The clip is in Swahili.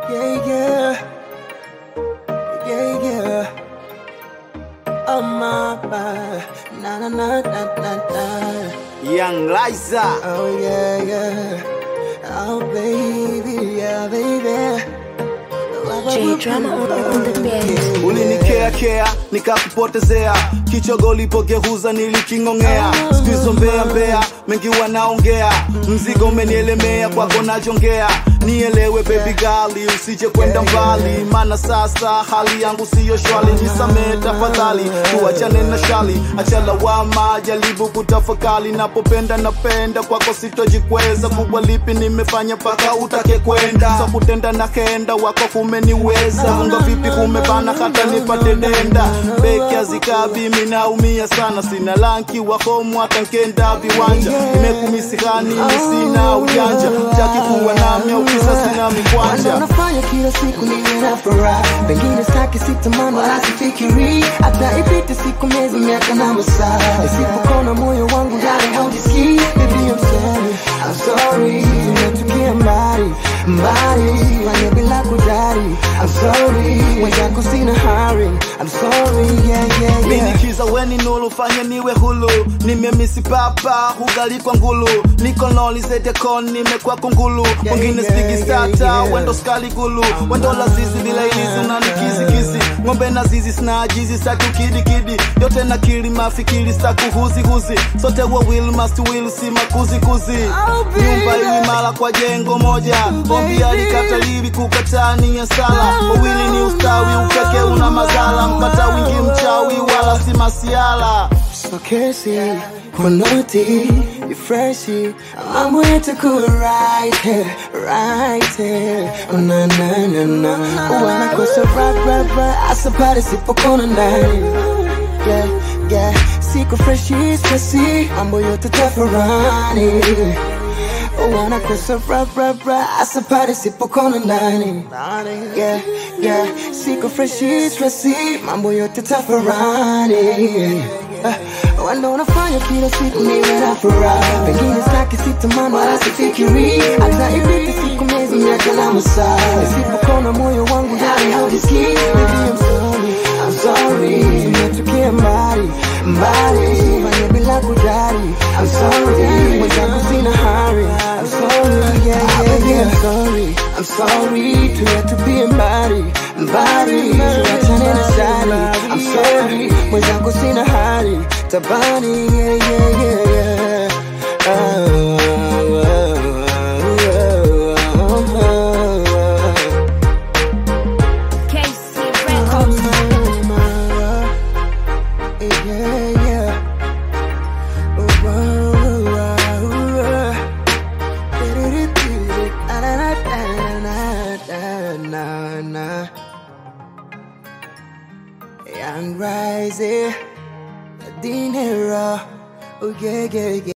Yeah, yeah. Yeah, yeah. Oh my, na na na na na na. Young Liza. Oh yeah, yeah. Oh baby, yeah baby. J Drama on the beat. Ulinikea nikakupotezea, kichogo ulipogeuza nilikingongea. Sikizo mbea mengi wanaongea, mzigo umenielemea kwako najongea. Nielewe baby girl, usije kwenda mbali, maana sasa hali yangu siyo shwari. Nisamehe tafadhali, tuachane na shali, acha lawama, jaribu kutafakari. Napopenda napenda, kwako sitojikweza. Kubwa lipi nimefanya paka utake kwenda? So kutenda na kenda, wako kumeniweza. Unga vipi kumebana hata nipate denda. Beki azikabi mimi naumia sana, sina lanki wa home hata nkenda viwanja. Nimekumisihani sina ujanja, taki kuwa nami au kisa sina mikwanja. Unafanya kila siku niwe na furaha, pengine sitaki sitamani wala sifikiri. Hata ipite siku miezi miaka na masaa, nisipokona moyo wangu ndani haujisikii. Baby I'm sorry, tumetukia mbali fanya bila kujali. I'm sorry, wenzako sina hari. I'm sorry, yeah. Minikiza weni nulu, fanya niwe hulu. Nimemisi papa, hugali kwa ngulu. Niko noli zete kon, nimekwa kungulu. Wengine spigi stata, wendo skali gulu. Wendo la zizi bila ilizi, unanikizi. Ngombe na zizi, sina ajizi, saku kidi. Yote na kili mafikiri, saku huzi. Sote wa will, must will, si makuzi. Nyumba ili mala kwa jengo moja. Ombi alikata livi kukataa ni ya sala. Wawili ni ustawi, upeke una mazala. Mpata wingi mchawi, wala si masiala. So kesi, kwa noti, you freshy. Mambo yetu kuwa right here. Oh na. Wanakosa rap, asapari sipokona ndani. Yeah, siko freshi, stressy. Mambo yote tafarani. Wanakosa rap, asapari sipokona ndani. Yeah, siko freshi, stressy. Mambo yote tafarani. Wanda unafanya kila siku niwe na furaha, pengine sitaki sitamani wala sifikiri. Hata ipite siku miezi miaka na masaa, nisipokona moyo wangu ndani haujisikii. Baby I'm sorry, tumetukia mbali fanya bila kujali. I'm sorry, wenzako sina hari. I'm sorry, yeah. I'm sorry, tumetupia mbali tuachane na shali. I'm sorry, wenzako sina hari. Tabani, yeah. KC Records. Yeah. Young Rising, Dinero, oh yeah.